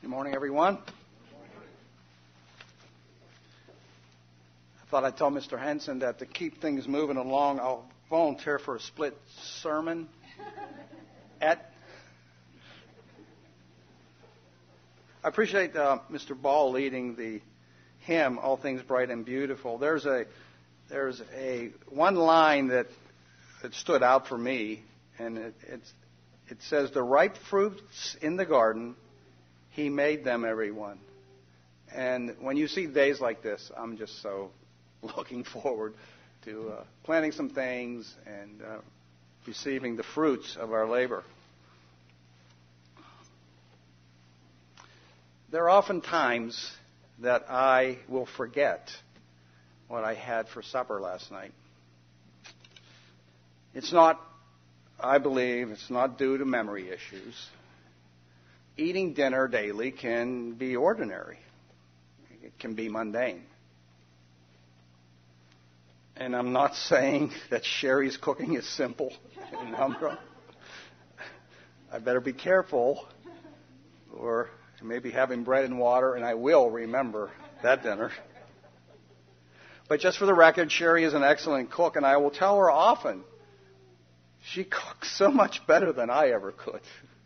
Good morning, everyone. I thought I'd tell Mr. Henson that to keep things moving along, I'll volunteer for a split sermon I appreciate Mr. Ball leading the hymn, All Things Bright and Beautiful. There's a one line that stood out for me, and it says, "The ripe fruits in the garden, He made them every one." And when you see days like this, I'm just so looking forward to planting some things and receiving the fruits of our labor. There are often times that I will forget what I had for supper last night. I believe it's not due to memory issues. Eating dinner daily can be ordinary. It can be mundane. And I'm not saying that Sherry's cooking is simple and humdrum. I better be careful, or maybe having bread and water, and I will remember that dinner. But just for the record, Sherry is an excellent cook, and I will tell her often, she cooks so much better than I ever could.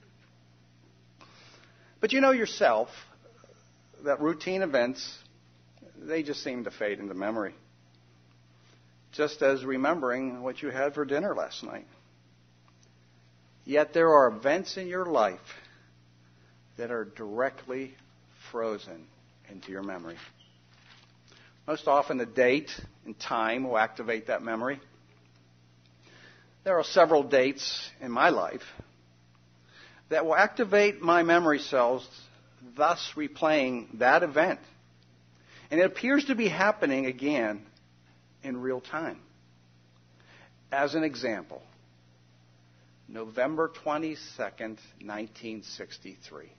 But you know yourself that routine events, they just seem to fade into memory. Just as remembering what you had for dinner last night. Yet there are events in your life that are directly frozen into your memory. Most often the date and time will activate that memory. There are several dates in my life that will activate my memory cells, thus replaying that event. And it appears to be happening again in real time. As an example, November 22nd, 1963.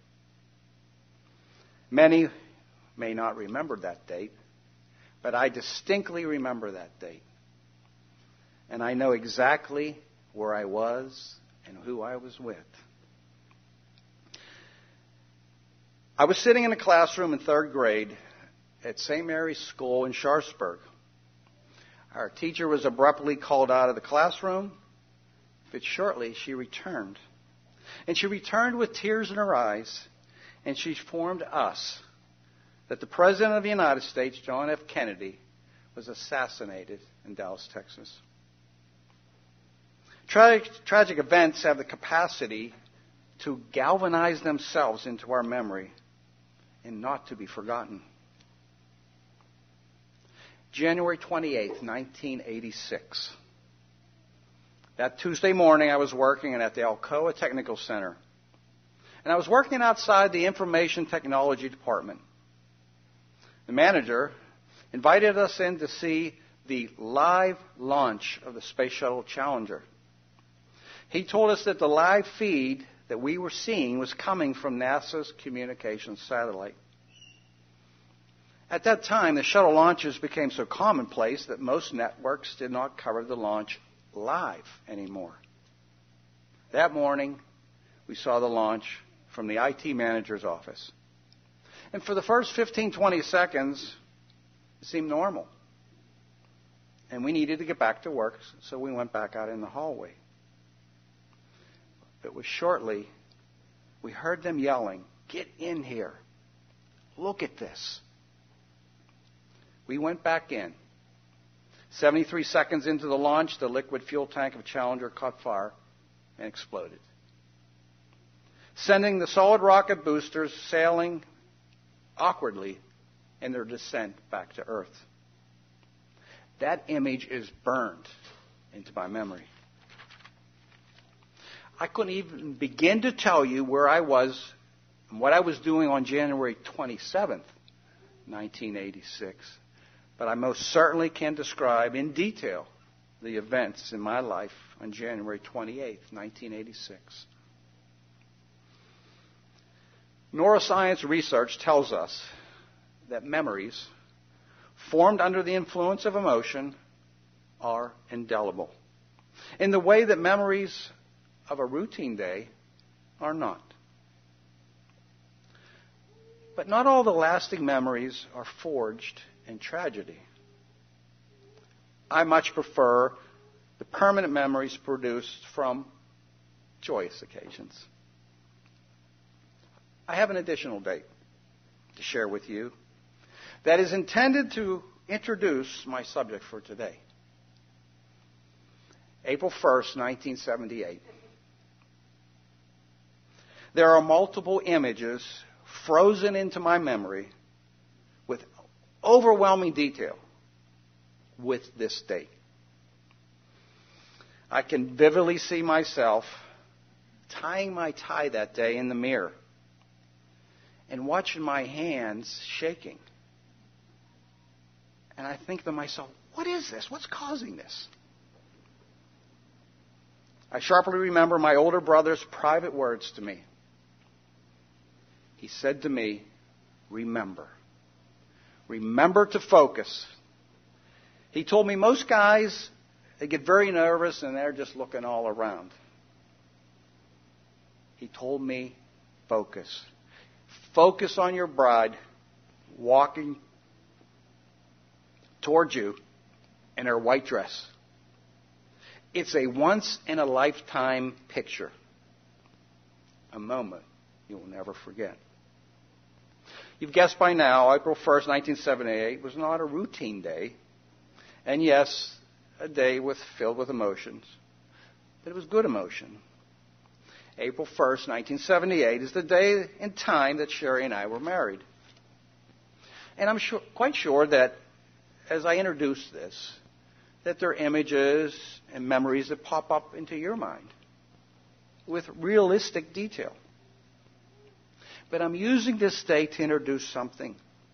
Many may not remember that date, but I distinctly remember that date. And I know exactly where I was and who I was with. I was sitting in a classroom in third grade at St. Mary's School in Sharpsburg. Our teacher was abruptly called out of the classroom, but shortly she returned. And she returned with tears in her eyes, and she informed us that the President of the United States, John F. Kennedy, was assassinated in Dallas, Texas. Tragic events have the capacity to galvanize themselves into our memory and not to be forgotten. January 28th, 1986. That Tuesday morning I was working at the Alcoa Technical Center. And I was working outside the Information Technology Department. The manager invited us in to see the live launch of the Space Shuttle Challenger. He told us that the live feed that we were seeing was coming from NASA's communications satellite. At that time, the shuttle launches became so commonplace that most networks did not cover the launch live anymore. That morning, we saw the launch from the IT manager's office. And for the first 15, 20 seconds, it seemed normal. And we needed to get back to work, so we went back out in the hallway. But shortly, we heard them yelling, "Get in here. Look at this." We went back in. 73 seconds into the launch, the liquid fuel tank of Challenger caught fire and exploded, sending the solid rocket boosters sailing awkwardly in their descent back to Earth. That image is burned into my memory. I couldn't even begin to tell you where I was and what I was doing on January 27th, 1986. But I most certainly can describe in detail the events in my life on January 28th, 1986. Neuroscience research tells us that memories formed under the influence of emotion are indelible, in the way that memories of a routine day are not. But not all the lasting memories are forged in tragedy. I much prefer the permanent memories produced from joyous occasions. I have an additional date to share with you that is intended to introduce my subject for today. April 1st, 1978. There are multiple images frozen into my memory with overwhelming detail with this date. I can vividly see myself tying my tie that day in the mirror and watching my hands shaking. And I think to myself, what is this? What's causing this? I sharply remember my older brother's private words to me. He said to me, remember. Remember to focus. He told me most guys, they get very nervous and they're just looking all around. He told me, focus. Focus on your bride walking towards you in her white dress. It's a once-in-a-lifetime picture. A moment you'll never forget. You've guessed by now, April 1st, 1978 was not a routine day. And yes, a day filled with emotions. But it was good emotion. April 1st, 1978 is the day and time that Sherry and I were married. And I'm quite sure that as I introduce this, that there are images and memories that pop up into your mind with realistic detail. But I'm using this day to introduce something.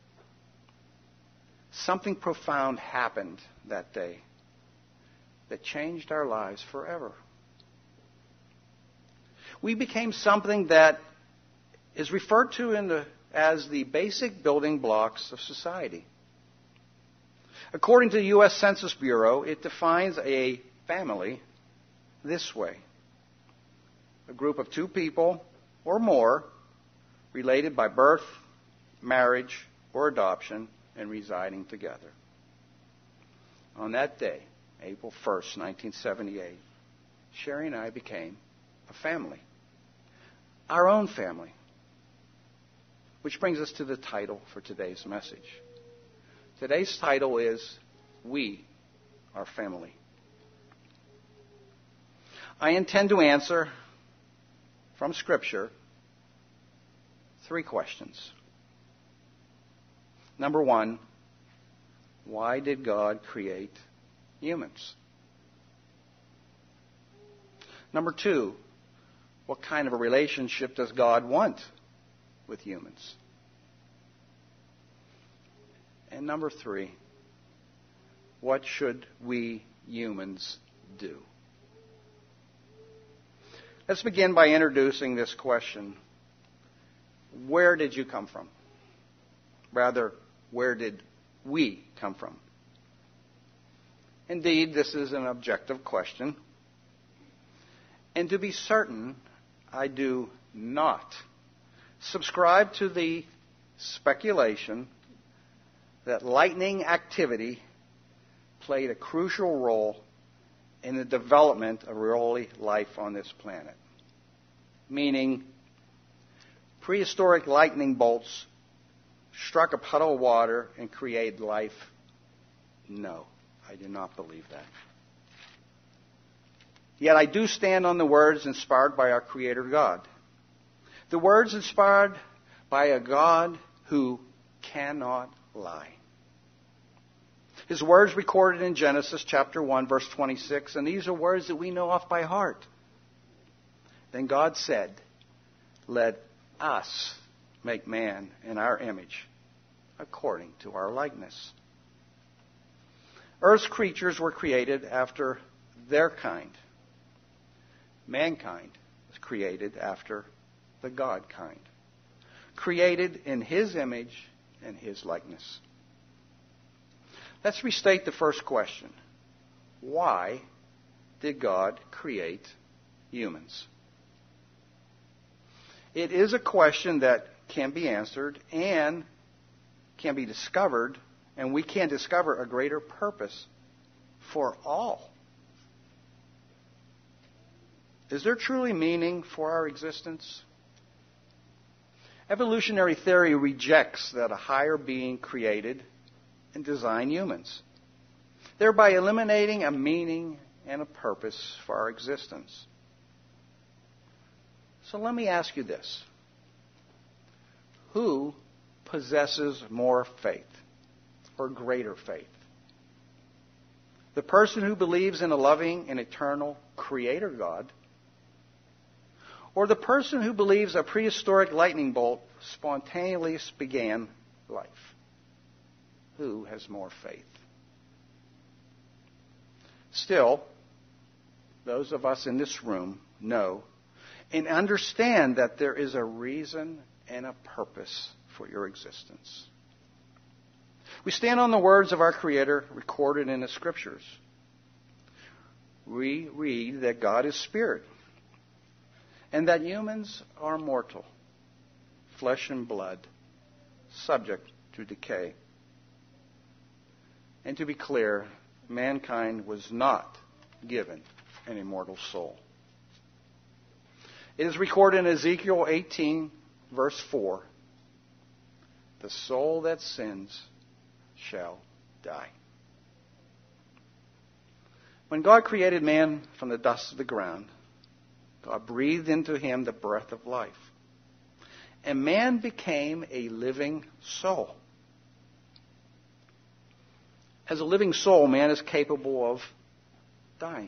Something profound happened that day that changed our lives forever. We became something that is referred to as the basic building blocks of society. According to the U.S. Census Bureau, it defines a family this way: a group of two people or more related by birth, marriage, or adoption and residing together. On that day, April 1st, 1978, Sherry and I became a family. Our own family. Which brings us to the title for today's message. Today's title is, We Are Family. I intend to answer from Scripture 3 questions. Number 1, why did God create humans? Number 2, what kind of a relationship does God want with humans? And number 3, what should we humans do? Let's begin by introducing this question. Where did you come from? Rather, where did we come from? Indeed, this is an objective question. And to be certain, I do not subscribe to the speculation that lightning activity played a crucial role in the development of early life on this planet. Meaning, prehistoric lightning bolts struck a puddle of water and created life. No, I do not believe that. Yet I do stand on the words inspired by our Creator God. The words inspired by a God who cannot lie. His words recorded in Genesis chapter 1, verse 26, and these are words that we know off by heart. Then God said, let us make man in our image, according to our likeness. Earth's creatures were created after their kind. Mankind was created after the God kind. Created in His image and His likeness. Let's restate the first question. Why did God create humans? It is a question that can be answered and can be discovered, and we can discover a greater purpose for all. Is there truly meaning for our existence? Evolutionary theory rejects that a higher being created and designed humans, thereby eliminating a meaning and a purpose for our existence. So let me ask you this. Who possesses more faith or greater faith? The person who believes in a loving and eternal Creator God, or the person who believes a prehistoric lightning bolt spontaneously began life? Who has more faith? Still, those of us in this room know and understand that there is a reason and a purpose for your existence. We stand on the words of our Creator recorded in the Scriptures. We read that God is Spirit and that humans are mortal, flesh and blood, subject to decay. And to be clear, mankind was not given an immortal soul. It is recorded in Ezekiel 18, verse 4, the soul that sins shall die. When God created man from the dust of the ground, God breathed into him the breath of life. And man became a living soul. As a living soul, man is capable of dying.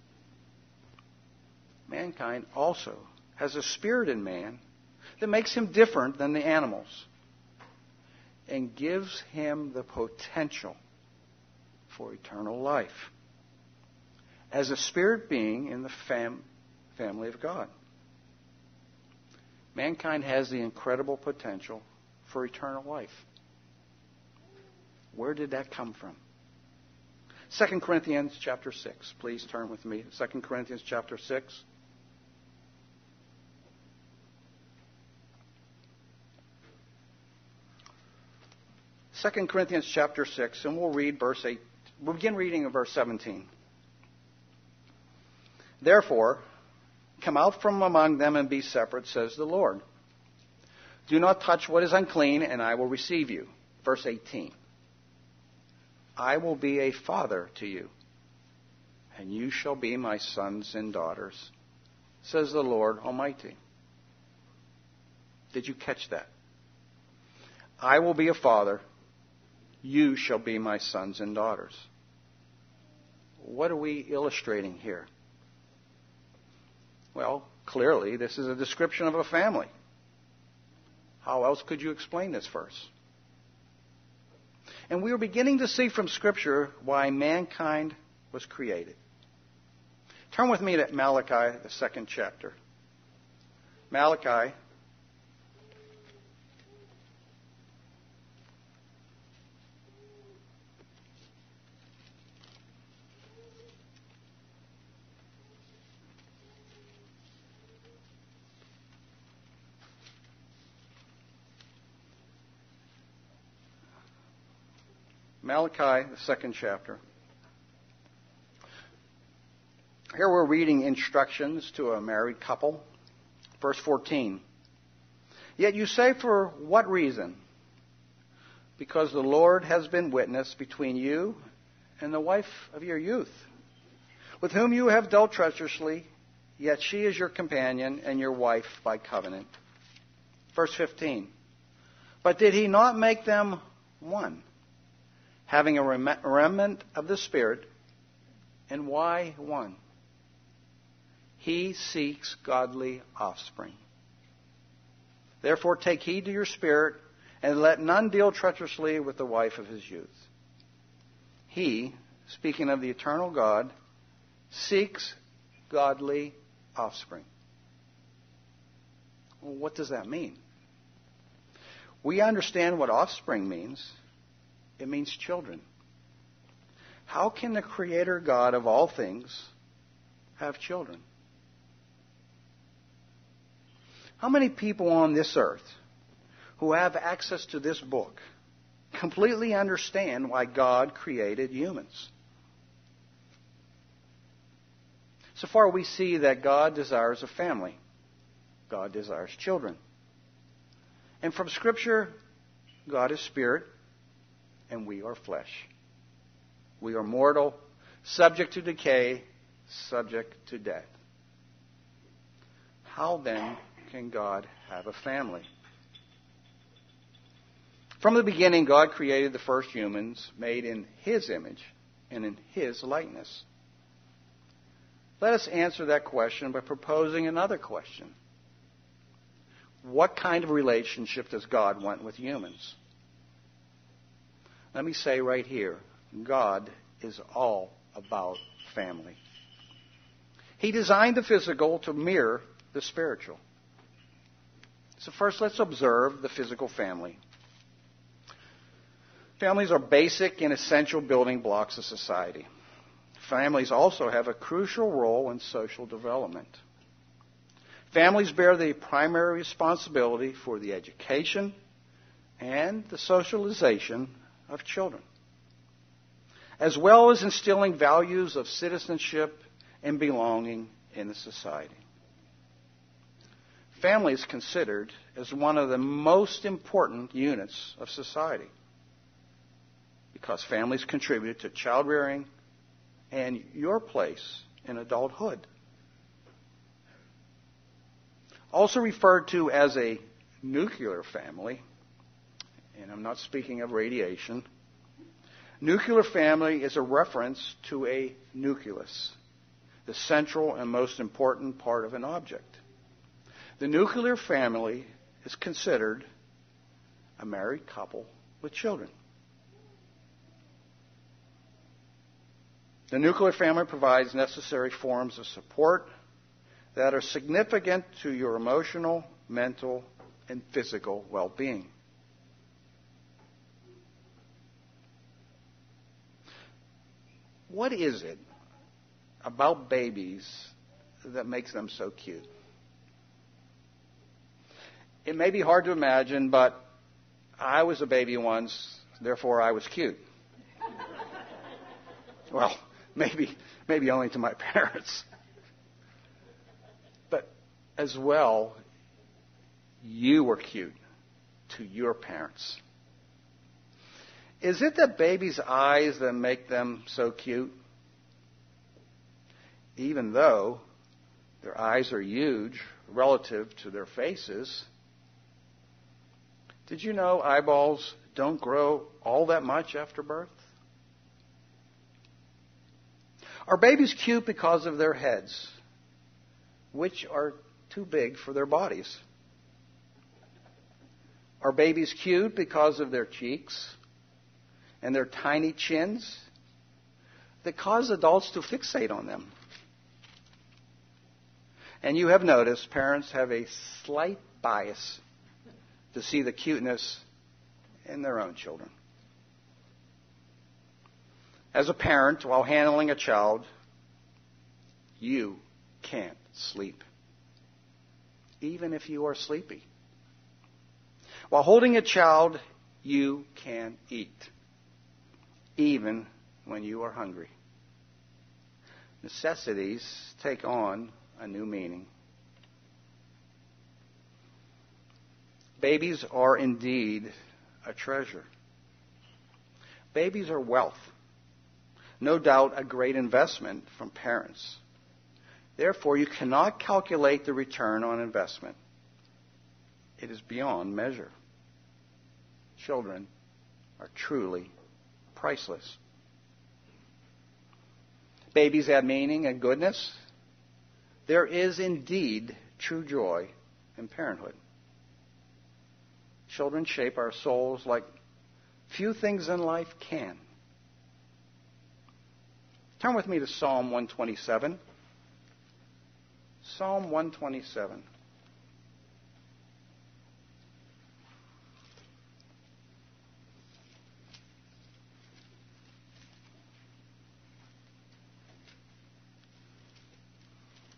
Mankind also has a spirit in man that makes him different than the animals and gives him the potential for eternal life as a spirit being in the family of God. Mankind has the incredible potential for eternal life. Where did that come from? 2 Corinthians chapter 6. Please turn with me to 2 Corinthians chapter 6. Second Corinthians chapter 6, and we'll read verse 8. We'll begin reading in verse 17. Therefore, come out from among them and be separate, says the Lord. Do not touch what is unclean, and I will receive you. Verse 18. I will be a father to you, and you shall be my sons and daughters, says the Lord Almighty. Did you catch that? I will be a father. You shall be my sons and daughters. What are we illustrating here? Well, clearly, this is a description of a family. How else could you explain this verse? And we are beginning to see from Scripture why mankind was created. Turn with me to Malachi, the 2nd chapter. Malachi. Malachi, the 2nd chapter. Here we're reading instructions to a married couple. Verse 14. Yet you say, for what reason? Because the Lord has been witness between you and the wife of your youth, with whom you have dealt treacherously, yet she is your companion and your wife by covenant. Verse 15. But did he not make them one, having a remnant of the Spirit? And why one? He seeks godly offspring. Therefore take heed to your spirit, and let none deal treacherously with the wife of his youth. He, speaking of the eternal God, seeks godly offspring. Well, what does that mean? We understand what offspring means. It means children. How can the Creator God of all things have children? How many people on this earth who have access to this book completely understand why God created humans. So far we see that God desires a family. God desires children. And from Scripture, God is spirit, and we are flesh. We are mortal, subject to decay, subject to death. How then can God have a family? From the beginning, God created the first humans made in His image and in His likeness. Let us answer that question by proposing another question. What kind of relationship does God want with humans? Let me say right here, God is all about family. He designed the physical to mirror the spiritual. So first, let's observe the physical family. Families are basic and essential building blocks of society. Families also have a crucial role in social development. Families bear the primary responsibility for the education and the socialization of children, as well as instilling values of citizenship and belonging in the society. Family is considered as one of the most important units of society because families contribute to child rearing and your place in adulthood. Also referred to as a nuclear family, and I'm not speaking of radiation. Nuclear family is a reference to a nucleus, the central and most important part of an object. The nuclear family is considered a married couple with children. The nuclear family provides necessary forms of support that are significant to your emotional, mental, and physical well-being. What is it about babies that makes them so cute? It may be hard to imagine, but I was a baby once, therefore I was cute. Well, maybe only to my parents. But as well, you were cute to your parents. Is it the baby's eyes that make them so cute? Even though their eyes are huge relative to their faces, did you know eyeballs don't grow all that much after birth? Are babies cute because of their heads, which are too big for their bodies? Are babies cute because of their cheeks and their tiny chins that cause adults to fixate on them? And you have noticed parents have a slight bias to see the cuteness in their own children. As a parent, while handling a child, you can't sleep, even if you are sleepy. While holding a child, you can eat, even when you are hungry. Necessities take on a new meaning. Babies are indeed a treasure. Babies are wealth. No doubt a great investment from parents. Therefore, you cannot calculate the return on investment. It is beyond measure. Children are truly priceless. Babies add meaning and goodness. There is indeed true joy in parenthood. Children shape our souls like few things in life can. Turn with me to Psalm 127. Psalm 127.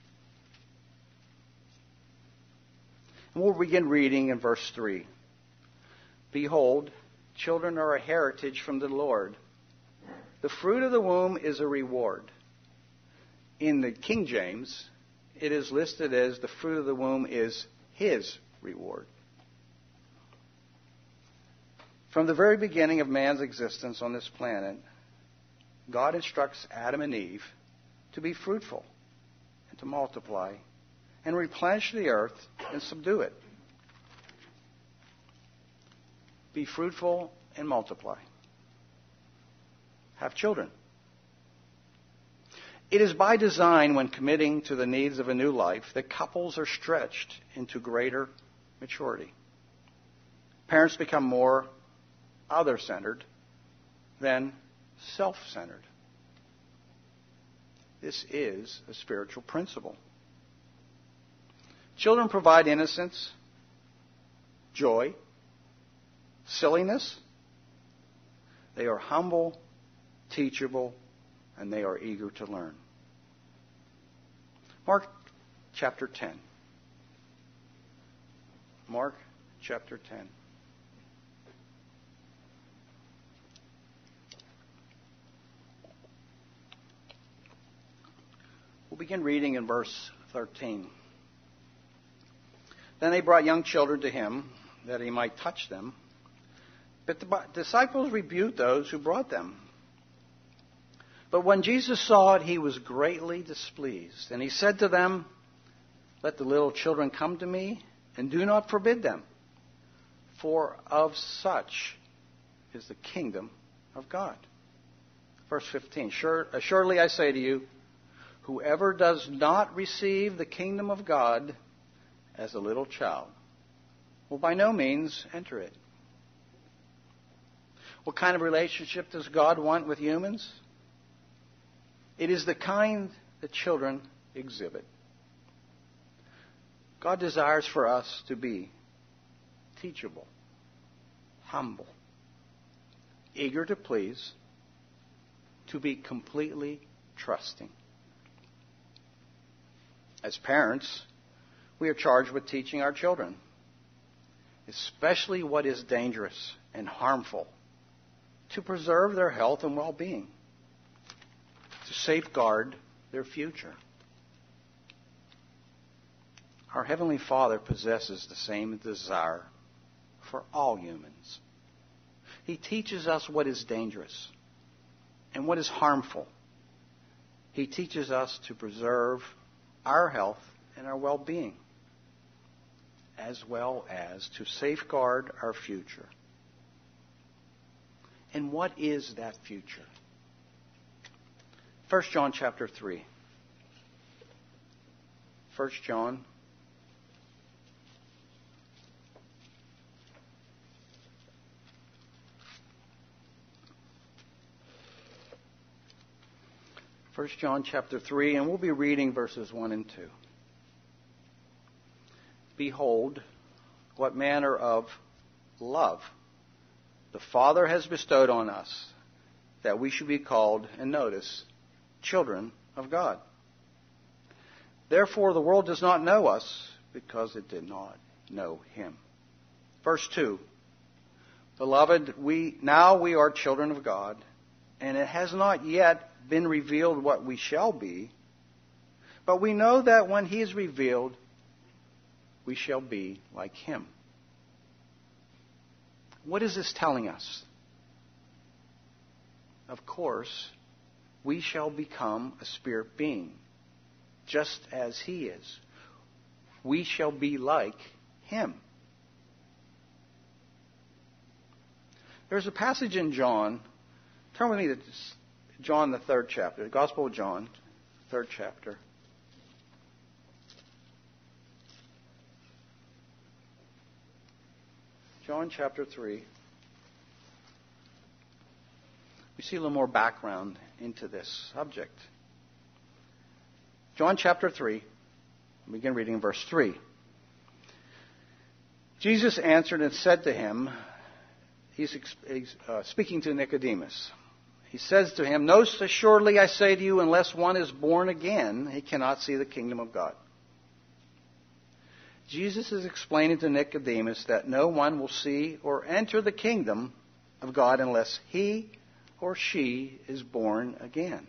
And we'll begin reading in verse 3. Behold, children are a heritage from the Lord. The fruit of the womb is a reward. In the King James, it is listed as the fruit of the womb is his reward. From the very beginning of man's existence on this planet, God instructs Adam and Eve to be fruitful and to multiply and replenish the earth and subdue it. Be fruitful and multiply. Have children. It is by design, when committing to the needs of a new life, that couples are stretched into greater maturity. Parents become more other-centered than self-centered. This is a spiritual principle. Children provide innocence, joy, silliness. They are humble, teachable, and they are eager to learn. Mark chapter 10. Mark chapter 10. We'll begin reading in verse 13. Then they brought young children to him, that he might touch them. But the disciples rebuked those who brought them. But when Jesus saw it, he was greatly displeased. And he said to them, Let the little children come to me, and do not forbid them, for of such is the kingdom of God. Verse 15, Assuredly I say to you, whoever does not receive the kingdom of God as a little child will by no means enter it. What kind of relationship does God want with humans? It is the kind that children exhibit. God desires for us to be teachable, humble, eager to please, to be completely trusting. As parents, we are charged with teaching our children, especially what is dangerous and harmful, to preserve their health and well-being, to safeguard their future. Our Heavenly Father possesses the same desire for all humans. He teaches us what is dangerous and what is harmful. He teaches us to preserve our health and our well-being, as well as to safeguard our future. And what is that future? 1 John chapter 3. 1 John chapter 3, and we'll be reading verses 1 and 2. Behold, what manner of love the Father has bestowed on us, that we should be called, and notice, children of God. Therefore the world does not know us, because it did not know Him. Verse 2. Beloved, now we are children of God, and it has not yet been revealed what we shall be, but we know that when He is revealed, we shall be like Him. What is this telling us? Of course, we shall become a spirit being, just as He is. We shall be like Him. There's a passage in John. Turn with me to John, the 3rd chapter, the Gospel of John, 3rd chapter. John chapter 3. We see a little more background into this subject. John chapter 3, we begin reading in verse 3. Jesus answered and said to him, he's speaking to Nicodemus. He says to him, Most assuredly I say to you, unless one is born again, he cannot see the kingdom of God. Jesus is explaining to Nicodemus that no one will see or enter the kingdom of God unless he or she is born again.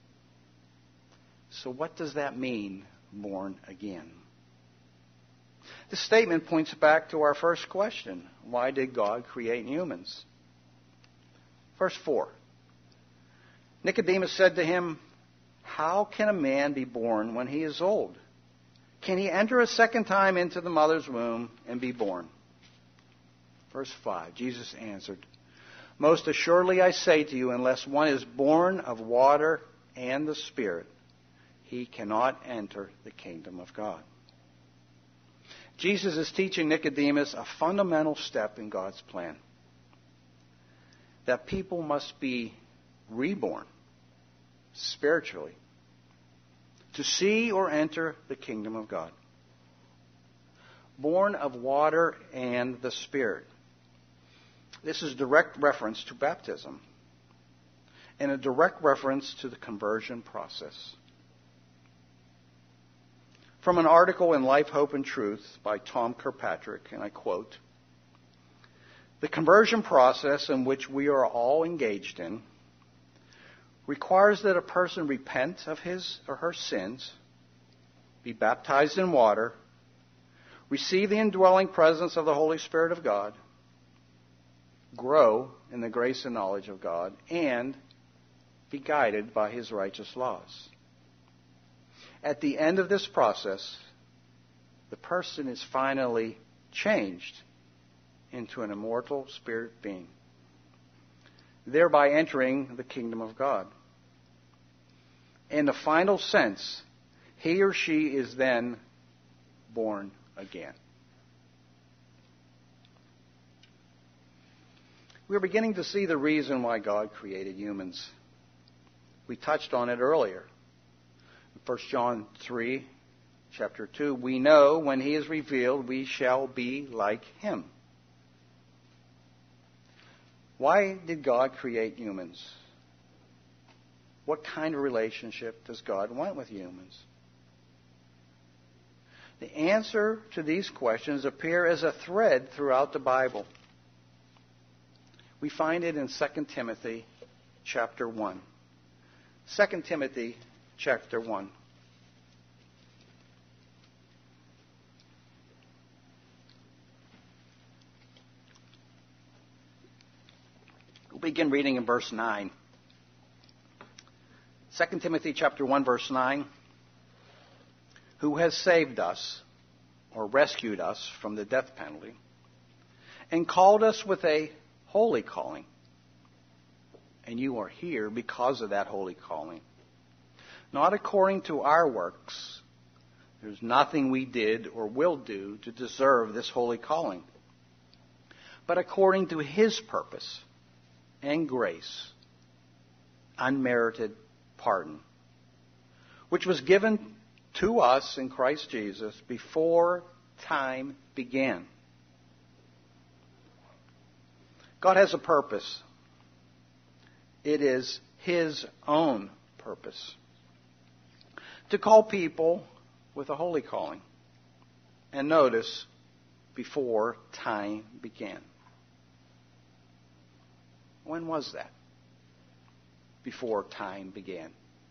So what does that mean, born again? The statement points back to our first question. Why did God create humans? Verse 4. Nicodemus said to him, "How can a man be born when he is old? Can he enter a second time into the mother's womb and be born?" Verse 5. Jesus answered, "Most assuredly I say to you, unless one is born of water and the Spirit, he cannot enter the kingdom of God." Jesus is teaching Nicodemus a fundamental step in God's plan. That people must be reborn spiritually to see or enter the kingdom of God. Born of water and the Spirit. This is direct reference to baptism and a direct reference to the conversion process. From an article in Life, Hope, and Truth by Tom Kirkpatrick, and I quote, "The conversion process in which we are all engaged in requires that a person repent of his or her sins, be baptized in water, receive the indwelling presence of the Holy Spirit of God, grow in the grace and knowledge of God, and be guided by His righteous laws. At the end of this process, the person is finally changed into an immortal spirit being, thereby entering the kingdom of God. In the final sense, he or she is then born again." We're beginning to see the reason why God created humans. We touched on it earlier. 1 John 3, chapter 2, "We know when He is revealed, we shall be like Him." Why did God create humans? What kind of relationship does God want with humans? The answer to these questions appear as a thread throughout the Bible. We find it in 2 Timothy chapter 1. 2 Timothy chapter 1. We'll begin reading in verse 9. 2 Timothy chapter 1, verse 9. "Who has saved us, or rescued us from the death penalty, and called us with a holy calling." And you are here because of that holy calling. "Not according to our works." There's nothing we did or will do to deserve this holy calling. "But according to His purpose and grace, unmerited pardon, which was given to us in Christ Jesus before time began." God has a purpose. It is His own purpose to call people with a holy calling. And notice, before time began. When was that? Before time began.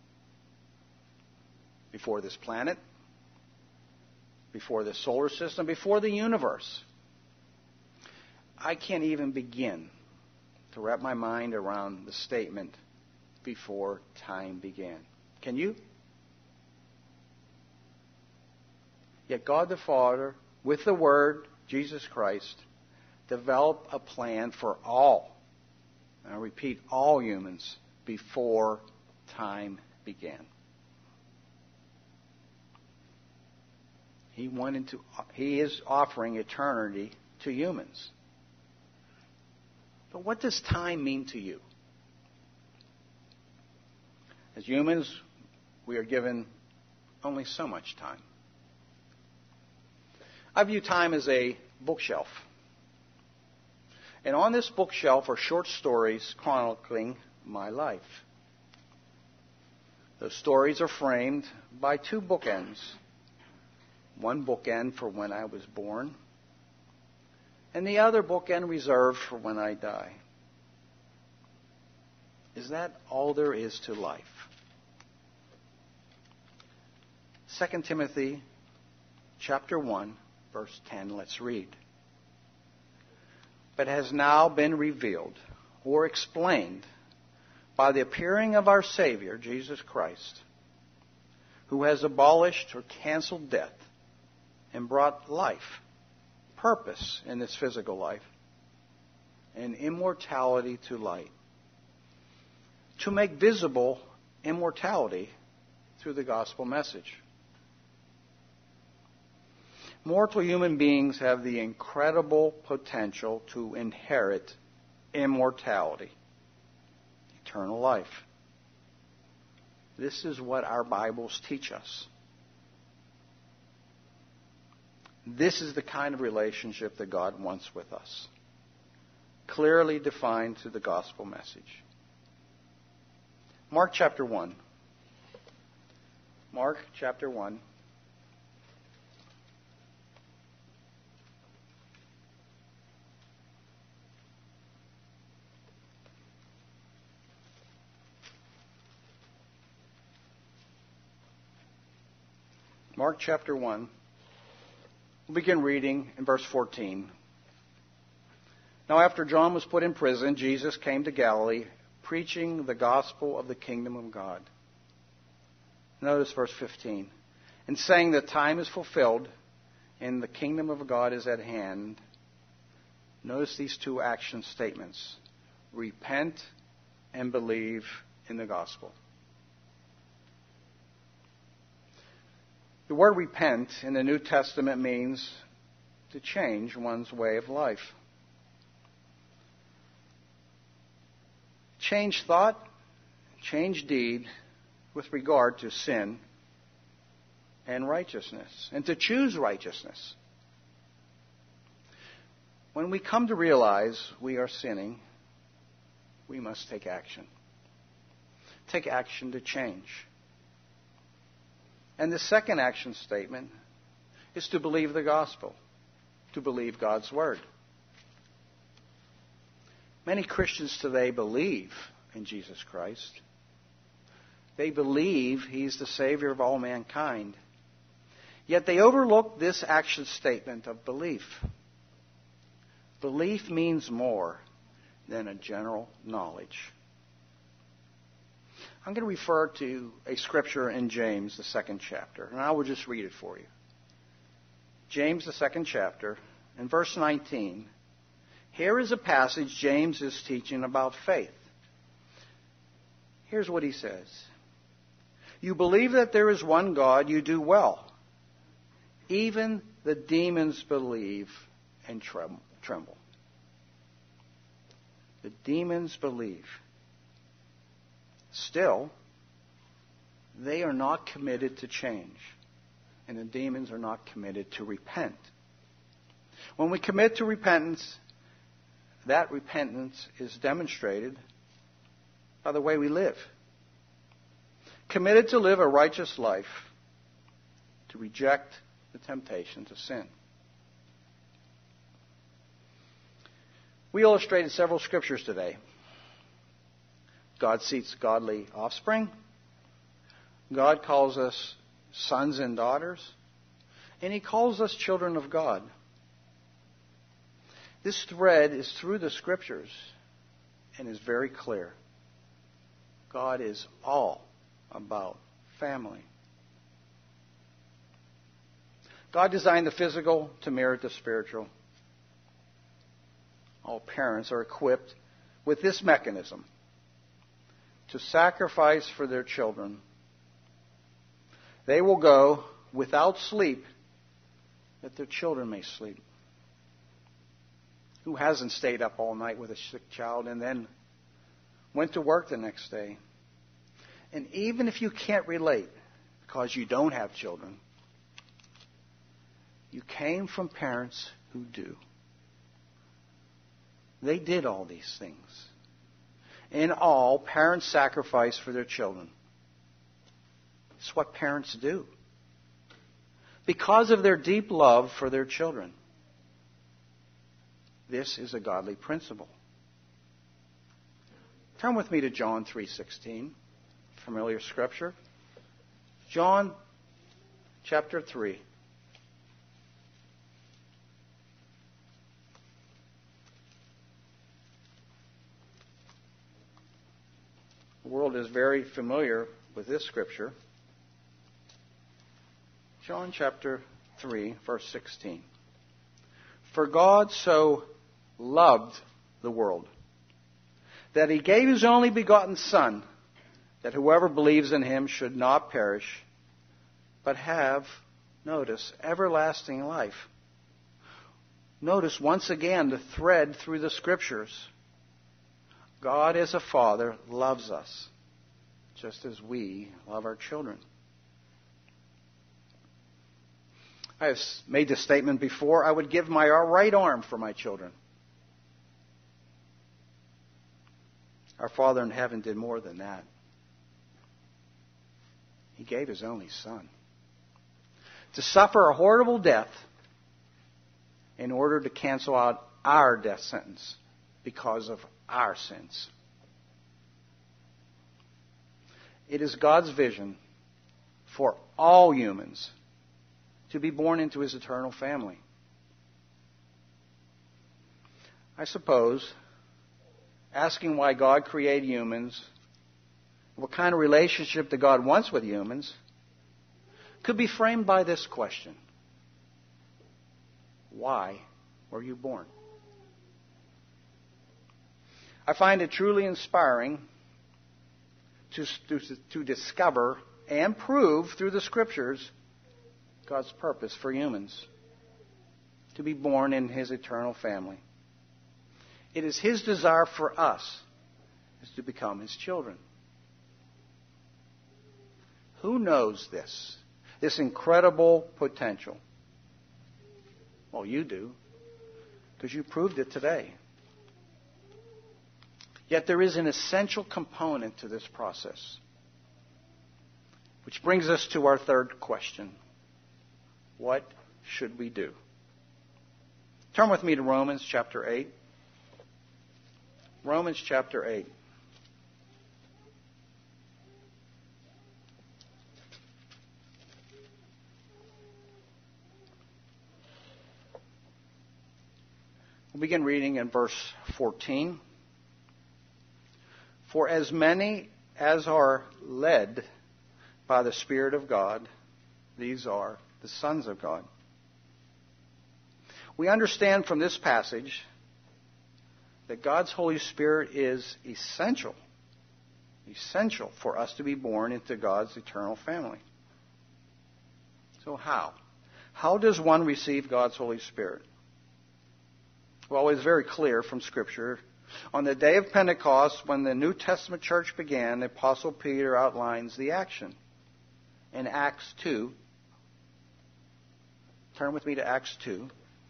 Before this planet, before the solar system, before the universe. I can't even begin to wrap my mind around the statement, "before time began." Can you? Yet God the Father, with the Word, Jesus Christ, developed a plan for all, and I repeat, all humans, before time began. He is offering eternity to humans. But what does time mean to you? As humans, we are given only so much time. I view time as a bookshelf. And on this bookshelf are short stories chronicling my life. Those stories are framed by two bookends. one bookend for when I was born, and the other bookend reserved for when I die. Is that all there is to life? 2 Timothy chapter 1, verse 10, let's read. But has now been revealed or explained by the appearing of our Savior, Jesus Christ, who has abolished or canceled death and brought life, purpose in this physical life, and immortality to light, to make visible immortality through the gospel message. Mortal human beings have the incredible potential to inherit immortality, eternal life. This is what our Bibles teach us. This is the kind of relationship that God wants with us, clearly defined through the gospel message. Mark chapter 1. Mark chapter 1. Mark chapter 1. We'll begin reading in verse 14. Now after John was put in prison, Jesus came to Galilee, preaching the gospel of the kingdom of God. Notice verse 15. And saying the time is fulfilled and the kingdom of God is at hand. Notice these two action statements. Repent and believe in the gospel. The word repent in the New Testament means to change one's way of life. Change thought, change deed with regard to sin and righteousness, and to choose righteousness. When we come to realize we are sinning, we must take action. Take action to change. And the second action statement is to believe the gospel, to believe God's word. Many Christians today believe in Jesus Christ. They believe He's the Savior of all mankind. Yet they overlook this action statement of belief. Belief means more than a general knowledge. I'm going to refer to a scripture in James, the 2nd chapter, and I will just read it for you. James, the 2nd chapter, in verse 19. Here is a passage James is teaching about faith. Here's what he says. You believe that there is one God, you do well. Even the demons believe and tremble. The demons believe. Still, they are not committed to change. And the demons are not committed to repent. When we commit to repentance, that repentance is demonstrated by the way we live. Committed to live a righteous life, to reject the temptation to sin. We illustrated several scriptures today. God seeks godly offspring. God calls us sons and daughters. And He calls us children of God. This thread is through the Scriptures and is very clear. God is all about family. God designed the physical to mirror the spiritual. All parents are equipped with this mechanism to sacrifice for their children. They will go without sleep that their children may sleep. Who hasn't stayed up all night with a sick child and then went to work the next day? And even if you can't relate because you don't have children, you came from parents who do. They did all these things. In all, parents sacrifice for their children. It's what parents do. because of their deep love for their children. This is a godly principle. Turn with me to John 3:16, familiar scripture. John chapter 3. The world is very familiar with this scripture. John chapter 3, verse 16. For God so loved the world that he gave his only begotten Son, that whoever believes in him should not perish, but have, notice, everlasting life. Notice once again the thread through the scriptures. God as a father loves us, just as we love our children. I have made this statement before. I would give my right arm for my children. Our Father in heaven did more than that. He gave his only Son to suffer a horrible death in order to cancel out our death sentence because of our sins. It is God's vision for all humans to be born into his eternal family. I suppose asking why God created humans, what kind of relationship that God wants with humans, could be framed by this question: why were you born? I find it truly inspiring to discover and prove through the Scriptures God's purpose for humans to be born in his eternal family. It is his desire for us is to become his children. Who knows this incredible potential? Well, you do, because you proved it today. Yet there is an essential component to this process, which brings us to our third question. What should we do? Turn with me to Romans chapter 8. Romans chapter 8. We'll begin reading in verse 14. For as many as are led by the Spirit of God, these are the sons of God. We understand from this passage that God's Holy Spirit is essential for us to be born into God's eternal family. So how? How does one receive God's Holy Spirit? Well, it's very clear from Scripture. On the day of Pentecost, when the New Testament church began, the Apostle Peter outlines the action. In Acts 2, turn with me to Acts 2.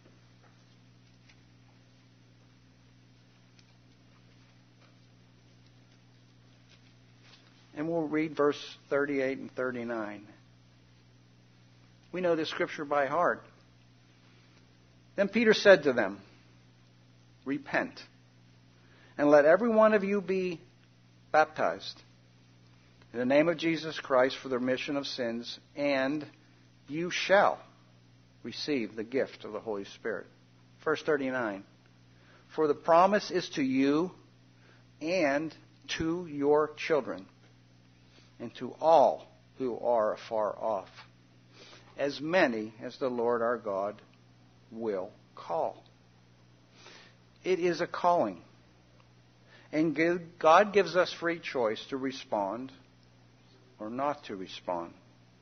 And we'll read verse 38 and 39. We know this scripture by heart. Then Peter said to them, repent, and let every one of you be baptized in the name of Jesus Christ for the remission of sins, and you shall receive the gift of the Holy Spirit. Verse 39. For the promise is to you and to your children, and to all who are afar off, as many as the Lord our God will call. It is a calling. And God gives us free choice to respond or not to respond.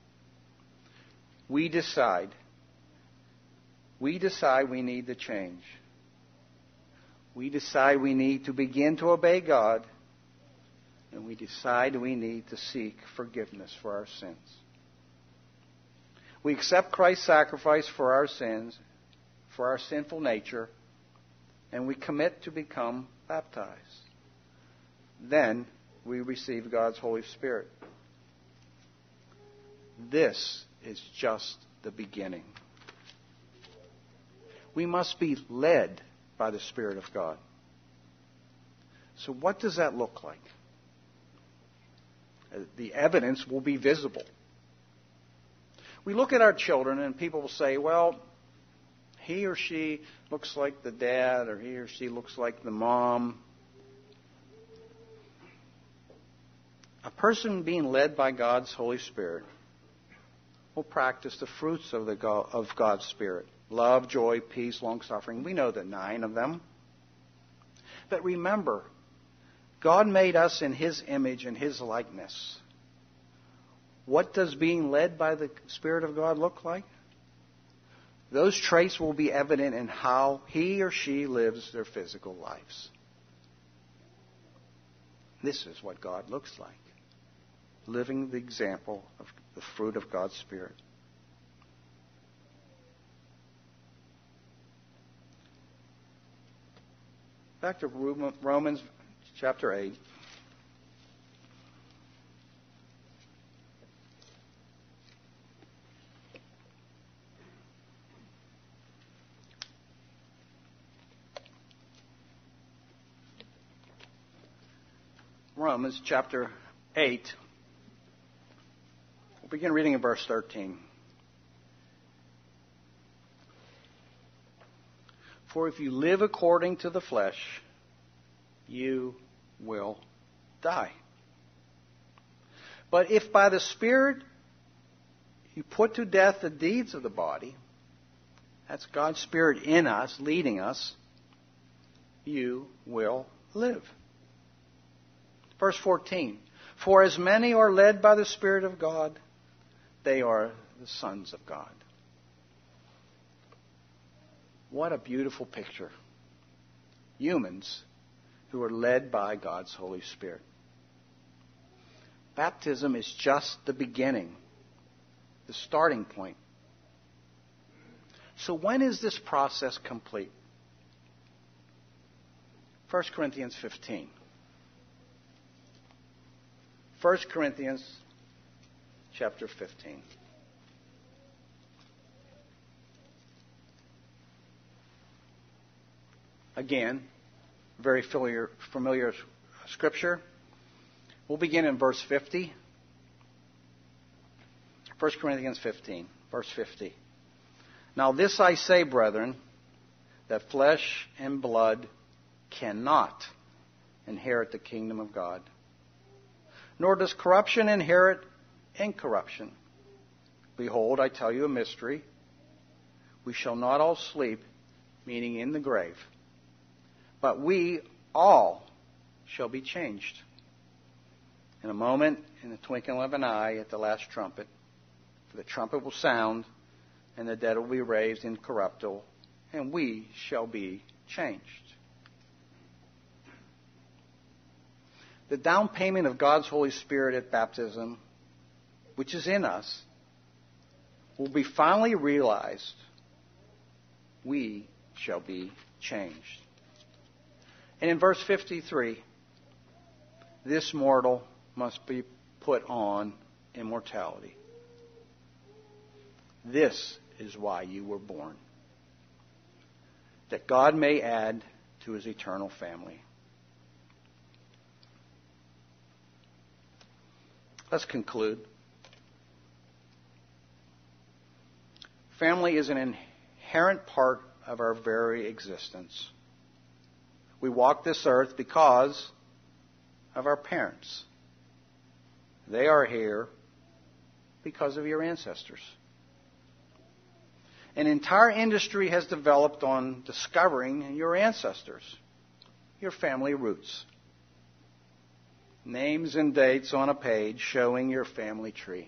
We decide. We decide we need to change. We decide we need to begin to obey God. And we decide we need to seek forgiveness for our sins. We accept Christ's sacrifice for our sins, for our sinful nature, and we commit to become baptized. Then we receive God's Holy Spirit. This is just the beginning. We must be led by the Spirit of God. So what does that look like? The evidence will be visible. We look at our children and people will say, well, he or she looks like the dad, or he or she looks like the mom. A person being led by God's Holy Spirit will practice the fruits of God's Spirit. Love, joy, peace, long-suffering. We know the 9 of them. But remember, God made us in His image and His likeness. What does being led by the Spirit of God look like? Those traits will be evident in how he or she lives their physical lives. This is what God looks like. Living the example of the fruit of God's Spirit. Back to Romans chapter 8. Romans chapter 8. We'll begin reading in verse 13. For if you live according to the flesh, you will die. But if by the Spirit you put to death the deeds of the body, that's God's Spirit in us, leading us, you will live. Verse 14. For as many are led by the Spirit of God, they are the sons of God. What a beautiful picture. Humans who are led by God's Holy Spirit. Baptism is just the beginning, the starting point. So when is this process complete? 1 Corinthians 15. 1 Corinthians chapter 15. Again, very familiar scripture. We'll begin in verse 50. 1 Corinthians 15, verse 50. Now this I say, brethren, that flesh and blood cannot inherit the kingdom of God, nor does corruption inherit incorruption. Behold, I tell you a mystery. We shall not all sleep, meaning in the grave, but we all shall be changed. In a moment, in the twinkling of an eye, at the last trumpet. For the trumpet will sound, and the dead will be raised incorruptible, and we shall be changed. The down payment of God's Holy Spirit at baptism, which is in us, will be finally realized. We shall be changed. And in verse 53, this mortal must be put on immortality. This is why you were born, that God may add to His eternal family. Let's conclude. Family is an inherent part of our very existence. We walk this earth because of our parents. They are here because of your ancestors. An entire industry has developed on discovering your ancestors, your family roots. Names and dates on a page showing your family tree.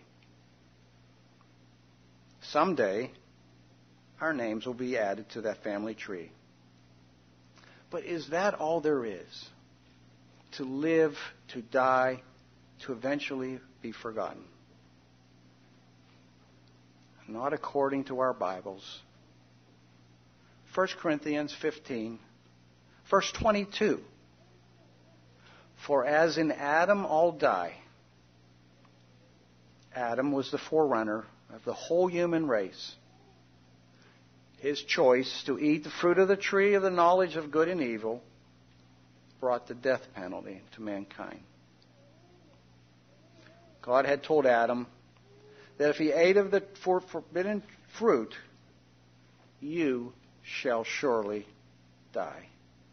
Someday, our names will be added to that family tree. But is that all there is? To live, to die, to eventually be forgotten? Not according to our Bibles. 1 Corinthians 15, verse 22. For as in Adam all die, Adam was the forerunner of the whole human race. His choice to eat the fruit of the tree of the knowledge of good and evil brought the death penalty to mankind. God had told Adam that if he ate of the forbidden fruit, you shall surely die.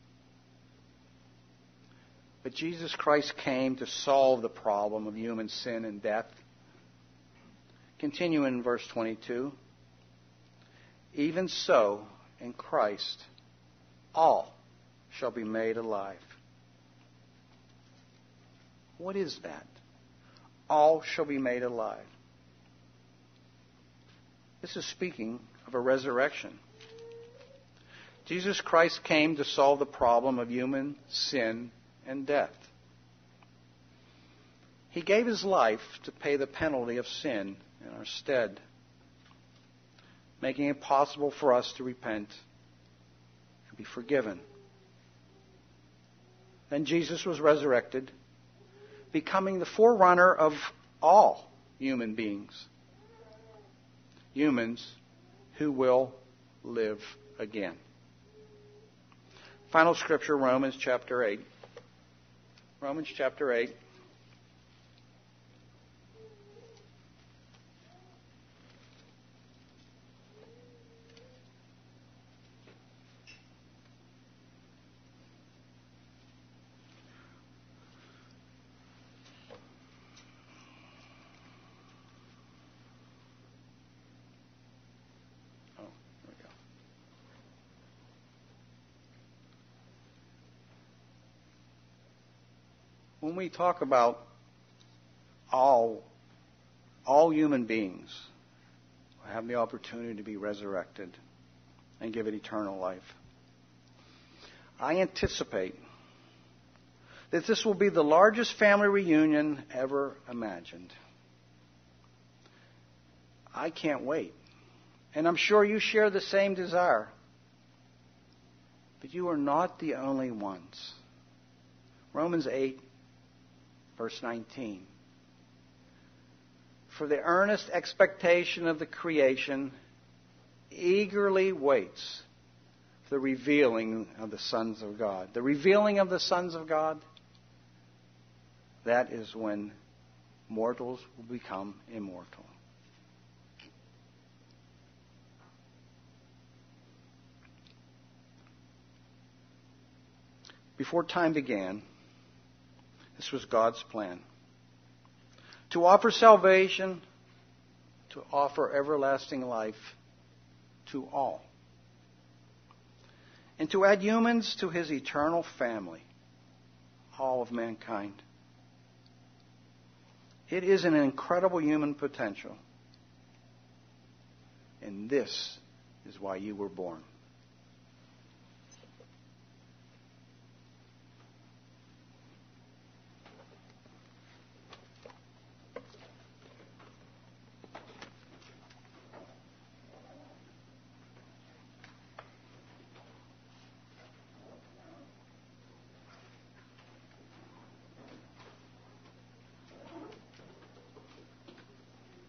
But Jesus Christ came to solve the problem of human sin and death. Continue in verse 22. Even so, in Christ, all shall be made alive. What is that? All shall be made alive. This is speaking of a resurrection. Jesus Christ came to solve the problem of human sin and death. He gave his life to pay the penalty of sin in our stead, making it possible for us to repent and be forgiven. Then Jesus was resurrected, becoming the forerunner of all human beings. Humans who will live again. Final scripture, Romans chapter 8. Romans chapter 8. When we talk about all human beings have the opportunity to be resurrected and given eternal life, I anticipate that this will be the largest family reunion ever imagined. I can't wait. And I'm sure you share the same desire. But you are not the only ones. Romans 8, verse 19. For the earnest expectation of the creation eagerly waits for the revealing of the sons of God. The revealing of the sons of God, that is when mortals will become immortal. Before time began, this was God's plan. To offer salvation, to offer everlasting life to all. And to add humans to his eternal family, all of mankind. It is an incredible human potential. And this is why you were born.